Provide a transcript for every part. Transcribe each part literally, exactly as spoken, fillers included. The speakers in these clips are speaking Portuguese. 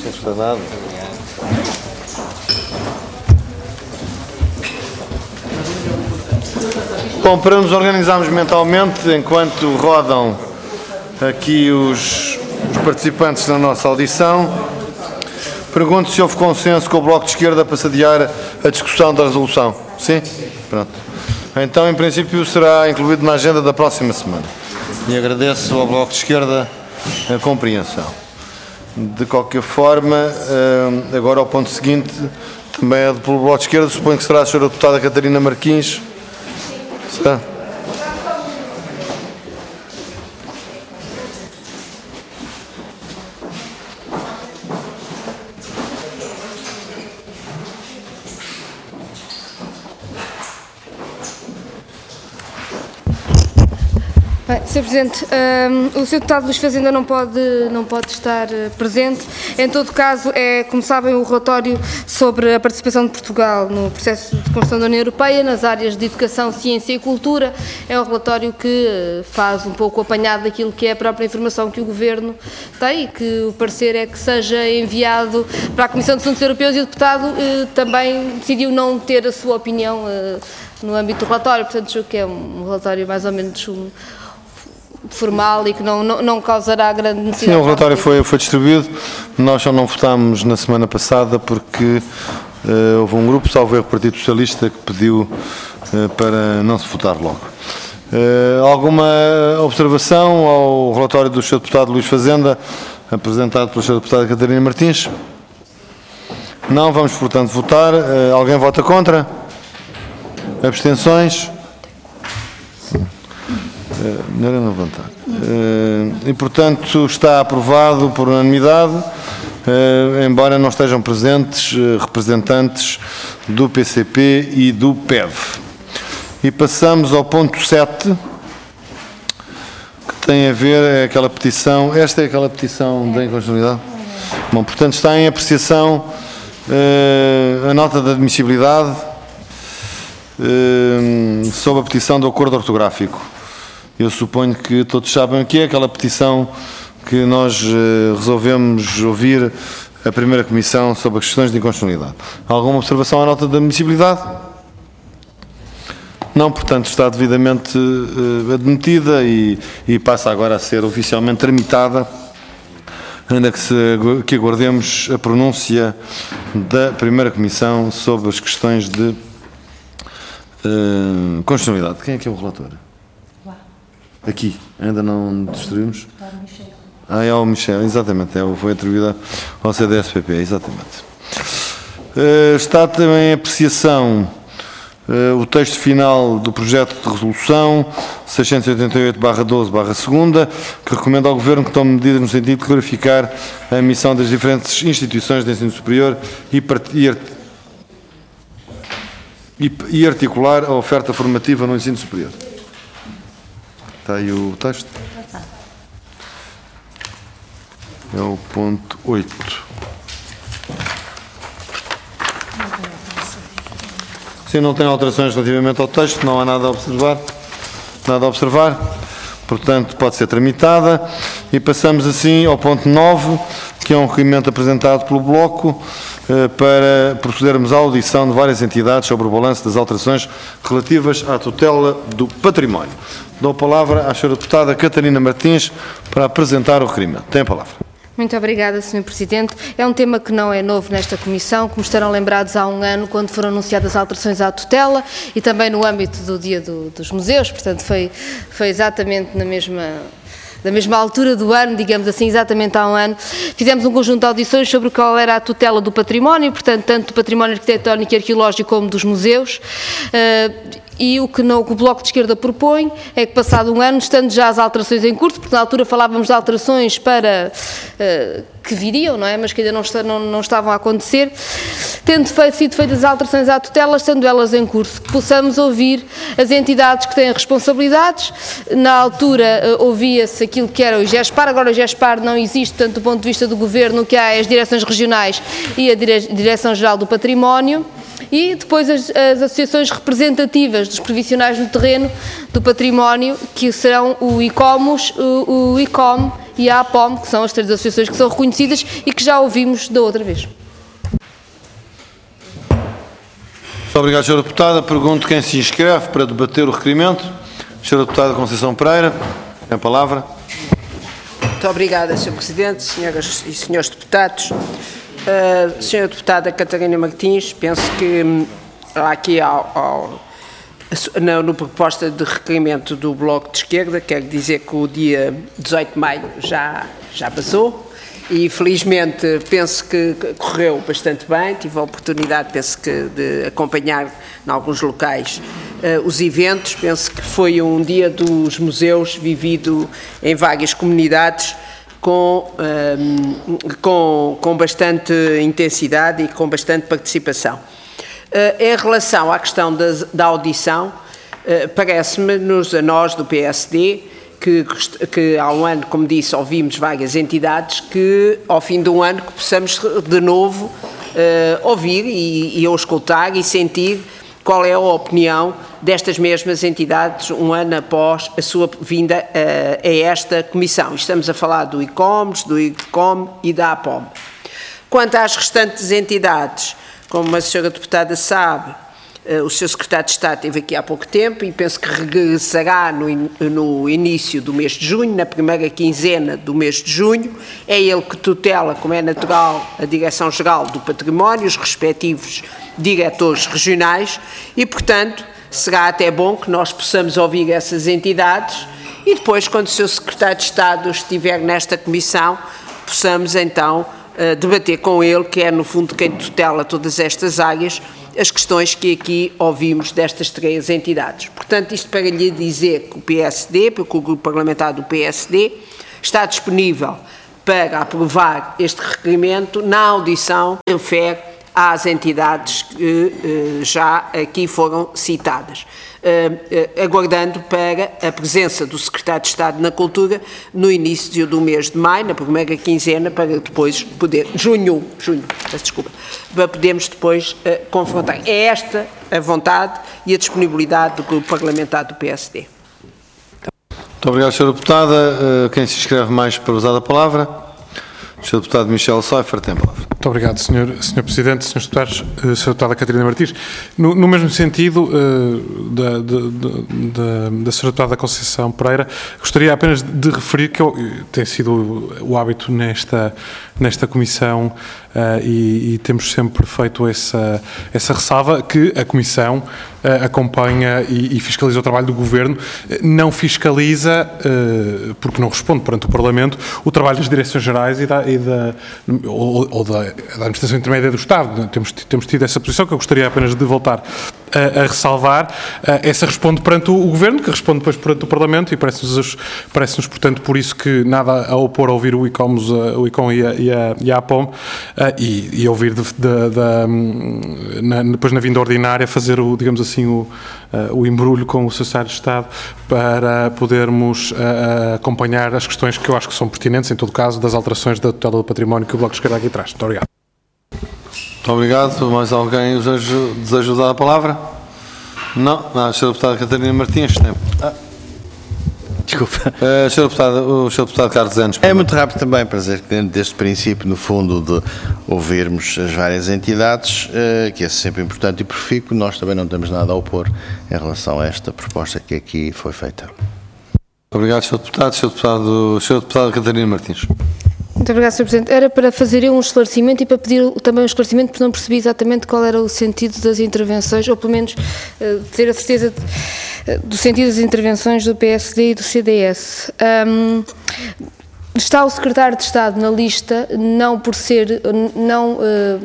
Não custa nada. Bom, para nos organizarmos mentalmente, enquanto rodam aqui os, os participantes da nossa audição, pergunto se houve consenso com o Bloco de Esquerda para se adiar a discussão da resolução. Sim? Pronto. Então, em princípio, será incluído na agenda da próxima semana. E agradeço ao Bloco de Esquerda a compreensão. De qualquer forma, agora ao ponto seguinte, também é pelo Bloco de Esquerda, suponho que será a senhora deputada Catarina Martins. Será? Bem, senhor Presidente, um, o senhor Deputado Luís Fazenda não pode, não pode estar uh, presente. Em todo caso, é, como sabem, o relatório sobre a participação de Portugal no processo de construção da União Europeia nas áreas de educação, ciência e cultura. É um relatório que uh, faz um pouco apanhado daquilo que é a própria informação que o Governo tem e que o parecer é que seja enviado para a Comissão de Assuntos Europeus e o Deputado uh, também decidiu não ter a sua opinião uh, no âmbito do relatório. Portanto, julgo que é um relatório mais ou menos um, formal e que não, não, não causará grande necessidade. Sim, o relatório foi, foi distribuído. Nós só não votámos na semana passada porque uh, houve um grupo, salvo erro, Partido Socialista, que pediu uh, para não se votar logo. Uh, alguma observação ao relatório do senhor Deputado Luís Fazenda, apresentado pela senhora Deputada Catarina Martins? Não, vamos, portanto, votar. Uh, alguém vota contra? Abstenções? Não era levantar. E, portanto, está aprovado por unanimidade, embora não estejam presentes representantes do P C P e do P E V. E passamos ao ponto sete, que tem a ver é aquela petição, esta é aquela petição da inconstitucionalidade? Bom, portanto, está em apreciação a nota de admissibilidade sobre a petição do acordo ortográfico. Eu suponho que todos sabem o que é aquela petição que nós uh, resolvemos ouvir a primeira comissão sobre as questões de inconstitucionalidade. Alguma observação à nota de admissibilidade? Não, portanto, está devidamente uh, admitida e, e passa agora a ser oficialmente tramitada, ainda que, se, que aguardemos a pronúncia da primeira comissão sobre as questões de uh, constitucionalidade. Quem é que é o relator? Aqui, ainda não destruímos? Ah, é o Michel, exatamente, é, foi atribuída ao C D S P P, exatamente. Uh, está também em apreciação uh, o texto final do projeto de resolução seiscentos e oitenta e oito barra doze barra dois, que recomenda ao Governo que tome medidas no sentido de clarificar a missão das diferentes instituições de ensino superior e, e, e articular a oferta formativa no ensino superior. Está aí o texto. É o ponto oito. Se não tem alterações relativamente ao texto, não há nada a observar. Nada a observar. Portanto, pode ser tramitada. E passamos assim ao ponto nove, que é um requerimento apresentado pelo Bloco eh, para procedermos à audição de várias entidades sobre o balanço das alterações relativas à tutela do património. Dou a palavra à senhora deputada Catarina Martins para apresentar o requerimento. Tem a palavra. Muito obrigada, senhor Presidente. É um tema que não é novo nesta Comissão, como estarão lembrados há um ano, quando foram anunciadas alterações à tutela e também no âmbito do Dia do, dos Museus, portanto foi, foi exatamente na mesma... da mesma altura do ano, digamos assim, exatamente há um ano, fizemos um conjunto de audições sobre qual era a tutela do património, portanto, tanto do património arquitetónico e arqueológico como dos museus. Uh, E o que, não, o que o Bloco de Esquerda propõe é que, passado um ano, estando já as alterações em curso, porque na altura falávamos de alterações para uh, que viriam, não é? Mas que ainda não, está, não, não estavam a acontecer, tendo feito, sido feitas as alterações à tutela, estando elas em curso, que possamos ouvir as entidades que têm responsabilidades. Na altura uh, ouvia-se aquilo que era o GESPAR, agora o GESPAR não existe, portanto, do ponto de vista do Governo, o que há é as direções regionais e a Dire- Direção-Geral do Património. e depois as, as associações representativas dos profissionais no terreno do património, que serão o ICOMOS, o, o ICOM e a APOM, que são as três associações que são reconhecidas e que já ouvimos da outra vez. Muito obrigado, senhora Deputada. Pergunto quem se inscreve para debater o requerimento. senhora Deputada Conceição Pereira, tem a palavra. Muito obrigada, senhor Presidente, senhoras e senhores deputados. Uh, senhora Deputada Catarina Martins, penso que hum, aqui ao, ao, na, na proposta de requerimento do Bloco de Esquerda, quero dizer que o dia dezoito de maio já, já passou e felizmente penso que correu bastante bem, tive a oportunidade, penso que, de acompanhar em alguns locais uh, os eventos, penso que foi um dia dos museus vivido em várias comunidades com, um, com, com bastante intensidade e com bastante participação. Uh, em relação à questão da, da audição, uh, parece-me-nos a nós do P S D que, que há um ano, como disse, ouvimos várias entidades, que ao fim de um ano que possamos de novo uh, ouvir e, e auscultar e sentir qual é a opinião destas mesmas entidades um ano após a sua vinda uh, a esta Comissão. Estamos a falar do ICOMOS, do ICOM e da APOM. Quanto às restantes entidades, como a senhora Deputada sabe, uh, o seu Secretário de Estado esteve aqui há pouco tempo e penso que regressará no, in, no início do mês de junho, na primeira quinzena do mês de junho. É ele que tutela, como é natural, a Direção-Geral do Património, os respectivos diretores regionais e, portanto, será até bom que nós possamos ouvir essas entidades e depois, quando o seu Secretário de Estado estiver nesta Comissão, possamos então uh, debater com ele, que é no fundo quem tutela todas estas áreas, as questões que aqui ouvimos destas três entidades. Portanto, isto para lhe dizer que o P S D, porque o Grupo Parlamentar do P S D, está disponível para aprovar este requerimento na audição que refere às entidades que uh, já aqui foram citadas, uh, uh, aguardando para a presença do Secretário de Estado na Cultura no início do mês de maio, na primeira quinzena, para depois poder, junho, junho, peço desculpa, para podermos depois uh, confrontar. É esta a vontade e a disponibilidade do Grupo Parlamentar do P S D. Muito obrigado, senhora Deputada. Uh, quem se inscreve mais para usar a palavra? O senhor Deputado Michel Seifer tem a palavra. Muito obrigado, senhor senhor Presidente, senhores Deputados, senhora Deputada Catarina Martins. No, no mesmo sentido uh, da, da, da, da senhora Deputada Conceição Pereira, gostaria apenas de referir que eu, tem sido o hábito nesta, nesta Comissão uh, e, e temos sempre feito essa, essa ressalva que a Comissão uh, acompanha e, e fiscaliza o trabalho do Governo, não fiscaliza, uh, porque não responde perante o Parlamento, o trabalho das Direções-Gerais e da, e da, ou, ou da, da Administração Intermédia do Estado. Temos, temos tido essa posição que eu gostaria apenas de voltar a, a ressalvar. Essa responde perante o Governo, que responde depois perante o Parlamento, e parece-nos, parece-nos portanto, por isso que nada a opor a ouvir o ICOMOS, o ICOM e a, e a, e a APOM, e, e ouvir de, de, de, na, depois na vinda ordinária fazer o, digamos assim, o, o embrulho com o Secretário de Estado para podermos acompanhar as questões que eu acho que são pertinentes, em todo caso, das alterações da tutela do património que o Bloco de Esquerda aqui traz. Muito obrigado. Muito obrigado. Mais alguém deseja usar a palavra? Não. Não, a senhora Deputada Catarina Martins tem. Ah. Desculpa. Uh, senhora Deputada, o senhor Deputado Carlos Anos. É muito rápido também, para dizer que dentro deste princípio, no fundo, de ouvirmos as várias entidades, uh, que é sempre importante e profícuo, nós também não temos nada a opor em relação a esta proposta que aqui foi feita. Muito obrigado, senhor Deputado. senhor Deputado, senhora Deputada Catarina Martins. Muito obrigada, senhor Presidente. Era para fazer eu um esclarecimento e para pedir também um esclarecimento, porque não percebi exatamente qual era o sentido das intervenções, ou pelo menos uh, ter a certeza de, uh, do sentido das intervenções do P S D e do C D S. Um, está o Secretário de Estado na lista, não por ser, não... Uh,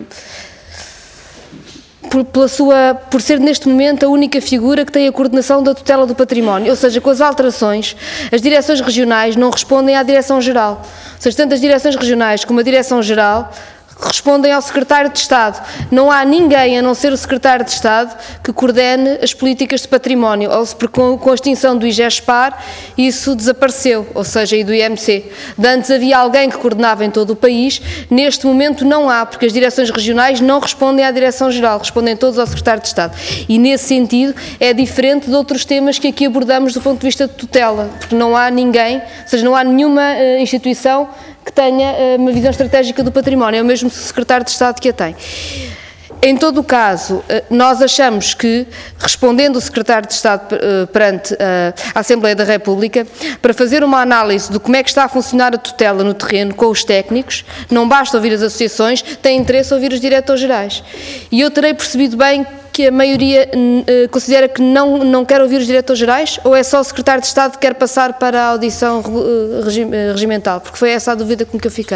Por, pela sua, por ser neste momento a única figura que tem a coordenação da tutela do património, ou seja, com as alterações, as direções regionais não respondem à Direção-Geral. Ou seja, tanto as direções regionais como a Direção-Geral respondem ao Secretário de Estado. Não há ninguém, a não ser o Secretário de Estado, que coordene as políticas de património. Ou se, com, com a extinção do IGESPAR, isso desapareceu, ou seja, e do I M C. De antes havia alguém que coordenava em todo o país, neste momento não há, porque as direções regionais não respondem à Direção-Geral, respondem todos ao Secretário de Estado. E nesse sentido é diferente de outros temas que aqui abordamos do ponto de vista de tutela, porque não há ninguém, ou seja, não há nenhuma uh, instituição que tenha uh, uma visão estratégica do património, é o mesmo Secretário de Estado que a tem. Em todo o caso, nós achamos que, respondendo o Secretário de Estado perante a Assembleia da República, para fazer uma análise de como é que está a funcionar a tutela no terreno com os técnicos, não basta ouvir as associações, tem interesse ouvir os diretores-gerais. E eu terei percebido bem que a maioria uh, considera que não, não quer ouvir os diretores-gerais, ou é só o Secretário de Estado que quer passar para a audição uh, regi regimental? Porque foi essa a dúvida com que eu fiquei.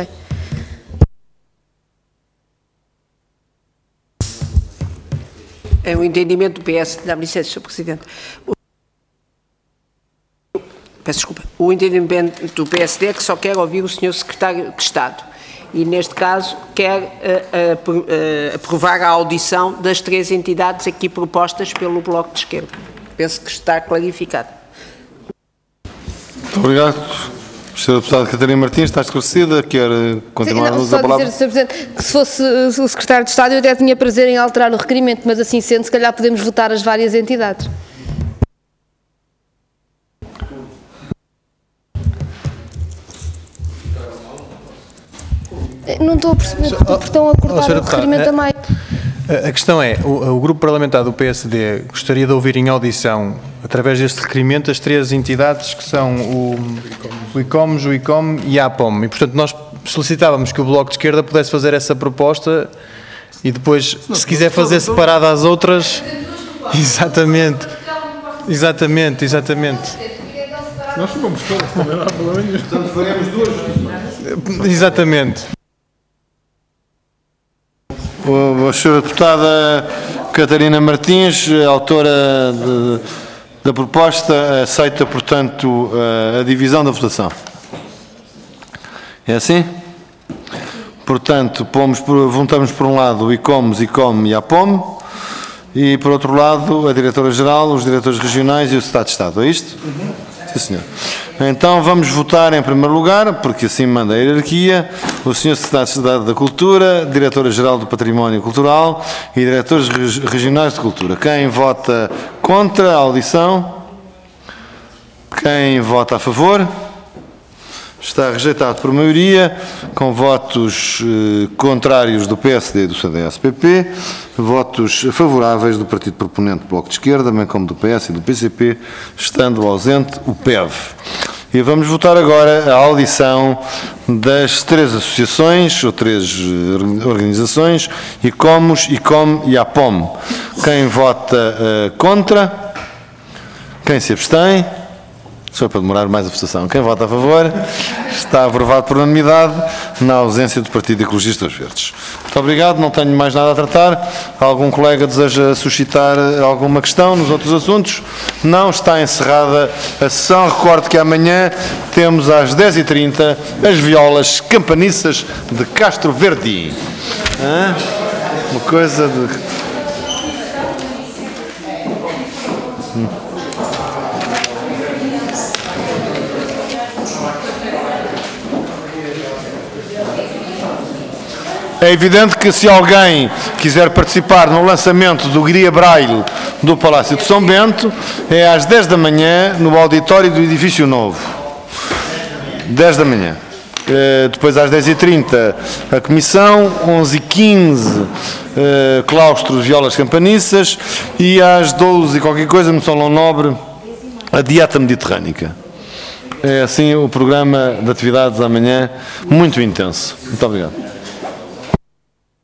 É o entendimento do P S, dá-me licença, senhor Presidente. O... Peço desculpa. O entendimento do P S D é que só quer ouvir o senhor Secretário de Estado e, neste caso, quer uh, uh, uh, aprovar a audição das três entidades aqui propostas pelo Bloco de Esquerda. Penso que está clarificado. Muito obrigado. senhora Deputada Catarina Martins, está esclarecida? Quer continuar a usar a palavra? Só dizer, senhor Presidente, que se fosse o Secretário de Estado eu até tinha prazer em alterar o requerimento, mas assim sendo, se calhar podemos votar as várias entidades. Não estou a perceber porque estão a cortar o requerimento a mais. A questão é, o, o grupo parlamentar do P S D gostaria de ouvir em audição, através deste requerimento, as três entidades que são o, o ICOMES, o ICOM e a APOM. E, portanto, nós solicitávamos que o Bloco de Esquerda pudesse fazer essa proposta e depois, se quiser fazer separada às outras... Exatamente. Exatamente, exatamente. Nós fomos todos, também não há problema nenhum. Portanto, faremos duas. Exatamente. A senhora Deputada Catarina Martins, autora de, da proposta, aceita, portanto, a, a divisão da votação. É assim? Portanto, pomos por, juntamos por um lado o ICOMES, ICOM e a APOM, e por outro lado a Diretora-Geral, os diretores regionais e o Secretário de Estado. É isto? Uhum. Sim, senhor. Então vamos votar em primeiro lugar, porque assim manda a hierarquia, o senhor Secretário de Estado da Cultura, Diretora-Geral do Património Cultural e Diretores Regionais de Cultura. Quem vota contra a audição? Quem vota a favor? Está rejeitado por maioria, com votos eh, contrários do P S D e do C D S P P, votos favoráveis do Partido Proponente do Bloco de Esquerda, bem como do P S e do P C P, estando ausente o P E V. E vamos votar agora a audição das três associações, ou três organizações, ICOMES, ICOM e APOM. Quem vota uh, contra? Quem se abstém? Só para demorar mais a votação. Quem vota a favor? Está aprovado por unanimidade, na ausência do Partido Ecologistas Verdes. Muito obrigado, não tenho mais nada a tratar. Algum colega deseja suscitar alguma questão nos outros assuntos? Não, está encerrada a sessão. Recordo que amanhã temos às dez e trinta as violas campaniças de Castro Verde. Hã? Uma coisa de... Hum. É evidente que se alguém quiser participar no lançamento do Guia Braille do Palácio de São Bento, é às dez da manhã no auditório do Edifício Novo. dez da manhã. Uh, depois às dez e trinta a comissão, onze e quinze uh, claustros violas campaniças e às doze e qualquer coisa no Salão Nobre a dieta mediterrânica. É assim o programa de atividades amanhã, muito intenso. Muito obrigado.